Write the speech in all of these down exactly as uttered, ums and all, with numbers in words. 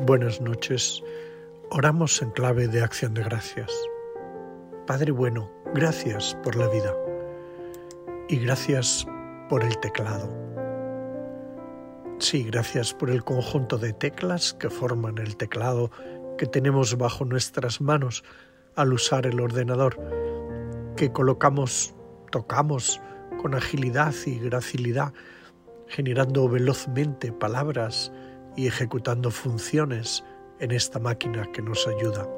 Buenas noches. Oramos en clave de acción de gracias. Padre bueno, gracias por la vida y gracias por el teclado. Sí, gracias por el conjunto de teclas que forman el teclado que tenemos bajo nuestras manos al usar el ordenador, que colocamos, tocamos con agilidad y gracilidad, generando velozmente palabras y ejecutando funciones en esta máquina que nos ayuda.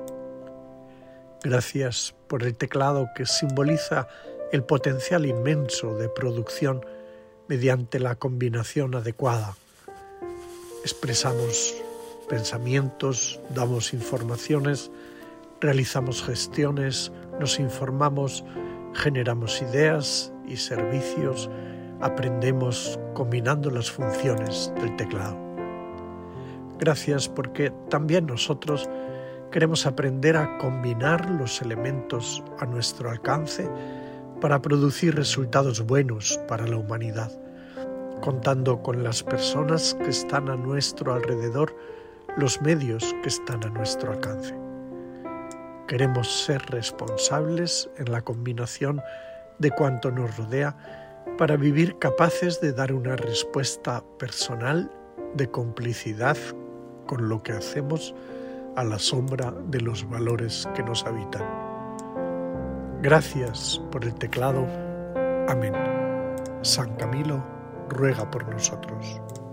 Gracias por el teclado que simboliza el potencial inmenso de producción mediante la combinación adecuada. Expresamos pensamientos, damos informaciones, realizamos gestiones, nos informamos, generamos ideas y servicios, aprendemos combinando las funciones del teclado. Gracias porque también nosotros queremos aprender a combinar los elementos a nuestro alcance para producir resultados buenos para la humanidad, contando con las personas que están a nuestro alrededor, los medios que están a nuestro alcance. Queremos ser responsables en la combinación de cuanto nos rodea para vivir capaces de dar una respuesta personal de complicidad con lo que hacemos a la sombra de los valores que nos habitan. Gracias por el teclado. Amén. San Camilo ruega por nosotros.